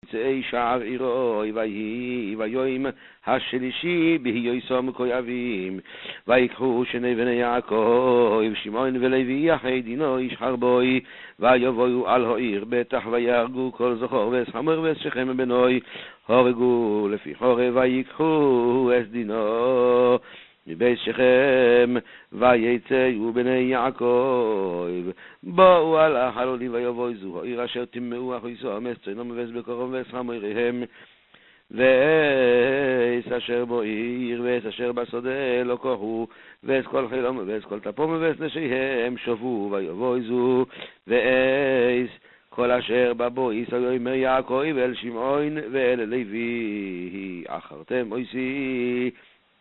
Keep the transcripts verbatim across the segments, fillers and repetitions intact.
ויצא שער עירו ויהי ויום השלישי בהיוסם כואבים ויקחו שני בני יעקב שמעון ולוי יחד דינו איש חרבוי ויבואו על העיר בטח ויהרגו כל זכור ושמר ושכם בנוי הרגו לפי חורב ויקחו את דינו מבית שכם ויצאו בני יעקב באו על החלולים ויבואו העיר אשר תמאו אחויסו אמס צאנם ובס בקרוב ושמריהם ואס אשר בו עיר ואס אשר בשדה לא כוחו ואס כל חילום ואס כל תפום ואס נשיהם שובו ויבואו ואס כל אשר בבו ישראל אומר יעקב אל שמעון ואל לוי אחרתם אויסי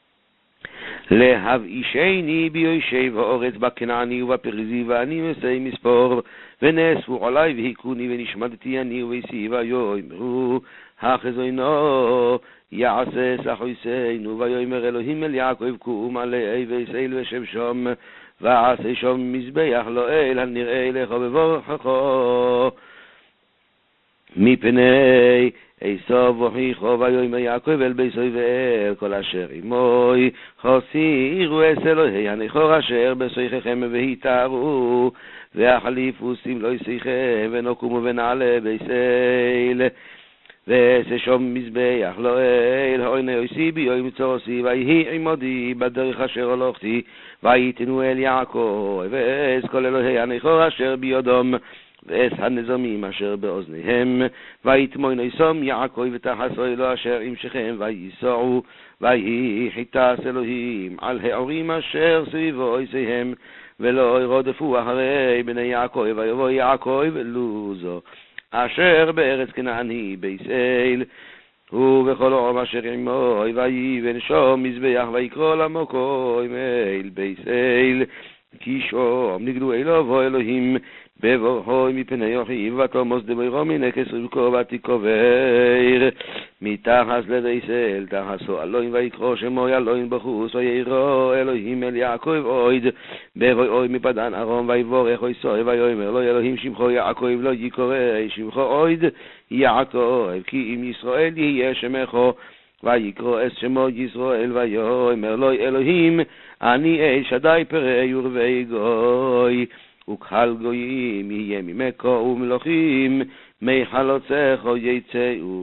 להבאישני ביושב האורץ בכנעני ובפריזי ואני מסי מספור ונאספו עלי והיכוני ונשמדתי אני וביסי ויאמרו החזוינו יעשה סחויסנו ויאמר אלוהים אל יעקב קום עלי ויסאל ושמשום ועשה שום מזבח לו אל הנראה לך בברכך מפני עשיו וכיחו ויאמר יעקב אל ביתו ואל כל אשר עמוי הסירו את אלוהי הנכור אשר בשיחכם והתארו והחליפו סמלוי שיחם ונקומו ונעלה בישראל ועשה שום מזבח לו אל העיני עושי ביום צורסי ויהי עמודי בדרך אשר הלכתי ויתנו אל יעקב ואס כל אלוהי הנכור אשר בידום ואס הנזמים אשר באוזניהם ויתמון איסום יעקב ותחסו אלו אשר עם שכם וייסעו ויהי חיטס אלוהים על העורים אשר סביבו איסיהם ולא ירודפו אחרי בני יעקב ויבוא יעקב לוזו אשר בארץ כנעני בישראל ובכל עום אשר עמו ויבן שום מזבח ויקרא למקום אל בישראל כי שום נגדו אלוהו אלוהים בברכו מפני אחיו ותמוס דברו מנכס רבקו ותקובר מתחת לבישראל תחסו אלוהים ויקרא שמו אלוהים בחוס ויראו אלוהים אל יעקב עוד בבואו מפדן ארום ויברך ויסוי ויאמר לו אלוהים שמחו יעקב לא יקרא שמחו עוד יעקב כי אם ישראל יהיה שמחו ויקרא את שמו ישראל ויאמר לו אלוהים אני אל שדי פרא ורבי גוי וקהל גויים יהיה ממך ומלוכים מחלוצך יצאו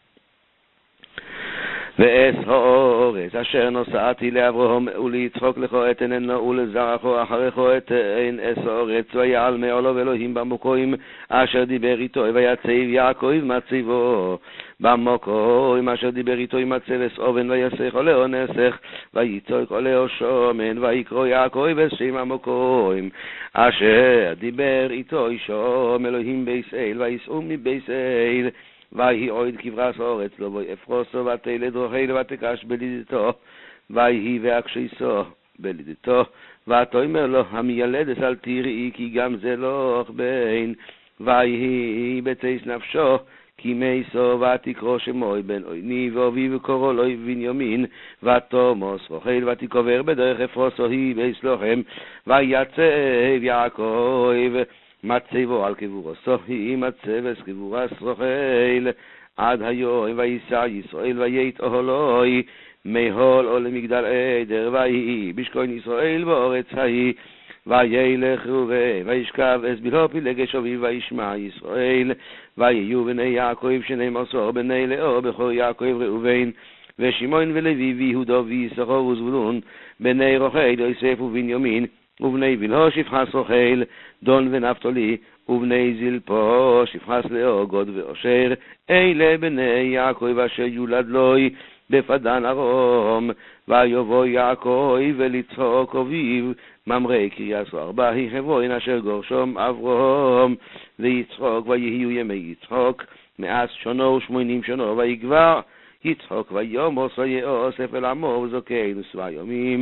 ואס האורץ אשר נוסעתי לאברהם וליצחוק לך את עינינו ולזרעך אחריך את עין אס האורץ ויעל מעולו אלוהים במקום אשר דיבר איתו ויציב יעקב מציבו במקום אשר דיבר איתו מצב אס אובן ויסך עולהו נסך ויצוק עולהו שומן ויקרא יעקב בשם המקום אשר דיבר איתו שום אלוהים בישראל ויסעו מבישראל ויהי עוד כברס אורץ לו ויפרוסו ותלד רוחיל ותקש בלידתו ויהי ואקשיסו בלידתו ותאמר לו המילדת אל תראי כי גם זה לא בין ויהי בצייס נפשו כי מייסו ותקרא שמו בן עיני ואביו קוראו לו בנימין ותמוס רוחיל ותקובר בדרך אפרוסו היא ביסלוחם ויצב יעקב מצבו על קבורתו היא מצבס קבורת רוחיל עד היום וייסע ישראל וייט אוהלוי מהול או למגדל עדר ויהי בשכון ישראל בארץ ההיא וילך ראובן וישכב אס בלעו פילגש אביו וישמע ישראל ויהיו בני יעקב שנים עשר בני לאו בכור יעקב ראובן ושמעון ולוי ויהודה ויששכר וזבולון בני רוחיל יוסף ובנימין ובני בלעו שפחס רוחיל דון ונפתלי ובני זלפו שפחס לאו גוד ואושר אלה בני יעקב אשר יולד לוי בפדן ארום ויבוא יעקב וליצחוק אביו ממרא קריית ארבע היא חברון אשר גורשום אברהם ויצחוק ויהיו ימי יצחוק מאז שנו ושמונים שנו ויגבר יצחוק ויומוס ויאסף אל עמו וזקן ושבע ימים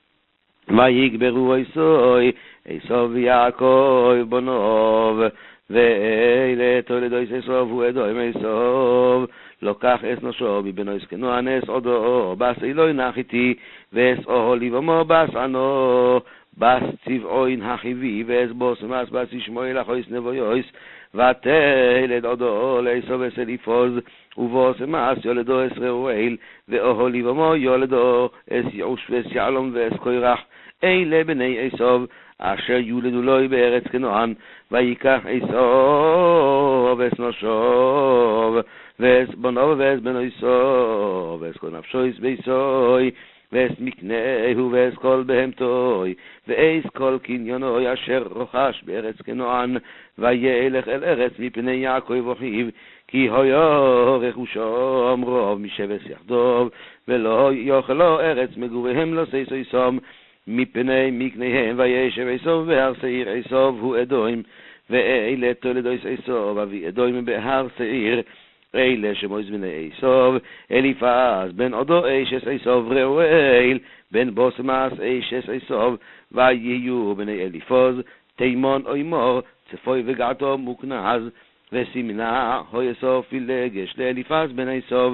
ויגברו עשוי עשו ויעקב בנוב ואלה תולדו עשו ועדו עם עשו לוקח אס נשו מבנו עסקנו הנס עודו בס אלוהי נחתי ואס אוהלי ומו בס ענו בס צבעוין החיבי ואס בוס ומס בס ישמואל אחויס נבויויס ותלד עודו לעשו וסליפוז, ובוס מעש יולדו אס ראואל, ואוהליב עמו יולדו אס יעוש ואס יעלום ואס קוירח. אלה בני עשו אשר יולדו לו בארץ כנען, ויקח עשו ואס נשוב, ואס בנו ואס בנו עשו, ואס כל נפשו אס ביסוי, ואס מקנהו ואס כל בהמתוי, ואס כל קניונוי אשר רוכש בארץ כנען, וילך אל ארץ מפני יעקב אחיו, כי היו רכושם רוב משבט יחדיו, ולא יאכלו ארץ מגוריהם לא ששו יסום, מפני מקניהם וישב עשו בהר שעיר. עשו הוא אדום, ואלה תולדות עשו אבי אדום בהר שעיר. אלה שמות בני עשו, אליפז בן עודו אשת עשו, ראואל בן בוסמס אשת עשו, ויהיו בני אליפז תימון אימור, צפוי וגעתו מוקנז, וסימנה עשו פילגש לאליפז בן עשו,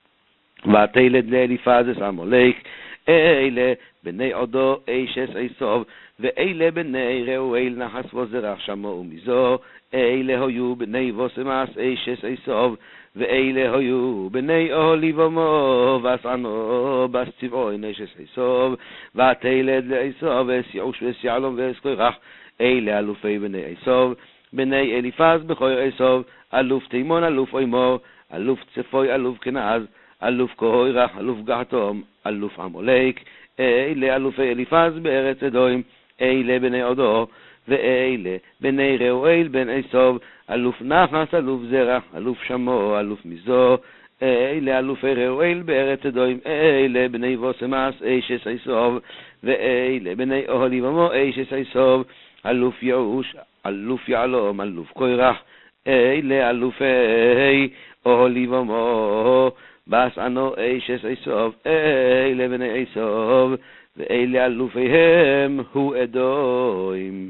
ותלד לאליפז את עמלק. אלה בני עודו אשת עשו, ואלה בני ראואל נחס וזרח שמעו מזו. אלה היו בני בוסמס אשת עשו, ואלה היו בני אוהליב עמו, ועשנו בס צבעון אשת עשו, ותלד לעשו ואס יעוש ואס יעלום ואס קוירח. אלה אלופי בני עשו, בני אליפז בכור עשו, אלוף תימון, אלוף אימור, אלוף צפוי, אלוף כנז, אלוף קוירח, אלוף געתום, אלוף עמלק. אלה אלופי אליפז בארץ אדום. אלה בני עודו, ואלה בני ראואל בן עשו, אלוף נחס, אלוף זרח, אלוף שמו, אלוף מזו. אלה אלופי ראואל בארץ אדום. אלה בני בוסמס אשת עשו, ואלה בני אוהליב עמו אשת עשו, אלוף יעוש, אלוף יעלום, אלוף קוירח. אלה אלופי אוהליב עמו, בס ענו אשת עשו. אלה בני עשו, ואלה אלופיהם הוא אדום.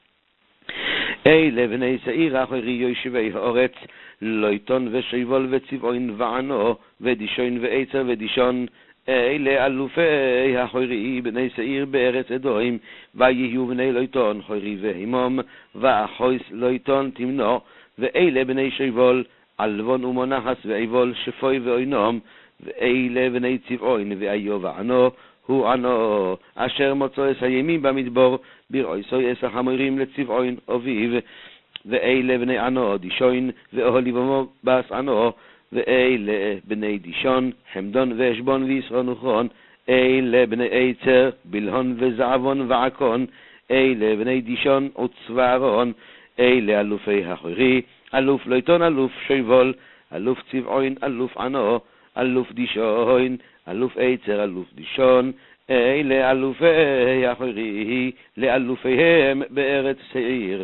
אלה בני שעיר אחרי יושבי הארץ, לויטון ושיבול וצבעון וענו, ודישון ועצר ודישון. אלה אלופי החורי בני שעיר בארץ אדום, ויהיו בני לויטון חורי והימום, ואחויס לויטון תמנו. ואלה בני שיבול, אלבון ומונחס ועיבול, שפוי ואוינום. ואלה בני צבעון ואיו וענו, הוא ענו אשר מוצא אס הימים במדבור, ברעיסוי אס החמורים לצבעון אביב. ואלה בני ענו, דישון ואוהליב עמו בס ענו. ואלה בני דישון, חמדון ואשבון וישרון וחון. אלה בני עצר, בלהון וזעבון ועקון. אלה בני דישון וצווארון. אלה אלופי החורי, אלוף לויטון, אלוף שיבול, אלוף צבעון, אלוף ענו, אלוף דישון, אלוף עצר, אלוף דישון. אלה אלופי החורי לאלופיהם בארץ שעיר.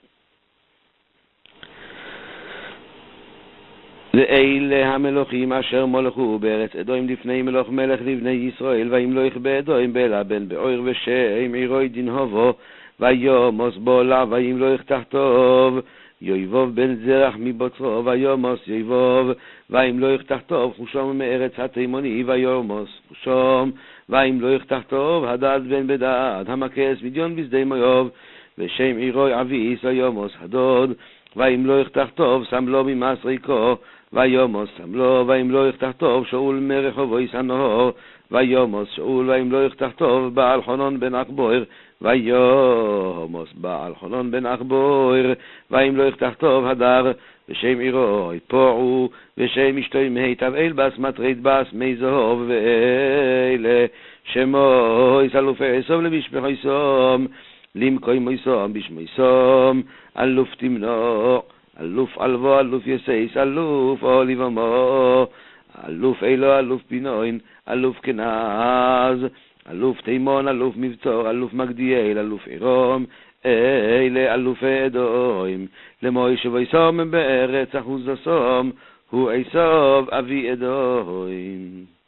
ואלה המלוכים אשר מולכו בארץ אדום לפני מלוך מלך לבני ישראל, וימלוך באדום בלה בן באויר ושם עירוי דנהובו, ויומוס בולה וימלוך תחתוב יויבוב בן זרח מבוצרו, ויומוס יויבוב וימלוך תחתוב חושום מארץ התימוני, ויומוס חושום וימלוך תחתוב הדד בן בדד המקס מדיון בשדה מויוב, ושם עירוי אביס ויומוס הדוד, וימלוך תחתוב סמלו ממסריקו, ויומוס סמלו וימלוך תחתוב שאול מרחובו יסנהו, ויומוס שאול וימלוך תחתוב בעל חנון בן אכבויר, ויומוס בעל חנון בן אכבויר, וימלוך תחתוב הדר, ושם עירוי פועו, ושם אשתוי מהיטב אל בס מטרית בס מי זהוב. ואלה שמו אלופי עשו למשפחו יסום, למקוי מויסום בשמויסום, אלוף תמנו, אלוף אלבו, אלוף יסייס, אלוף אוהליב עמו, אלוף אלו, אלוף פינוין, אלוף כנז, אלוף תימון, אלוף מבצור, אלוף מגדיאל, אלוף עירום. אלה אלופי אדום, למוישה ויסום בארץ אחוז הסום, הוא עשו אבי אדום.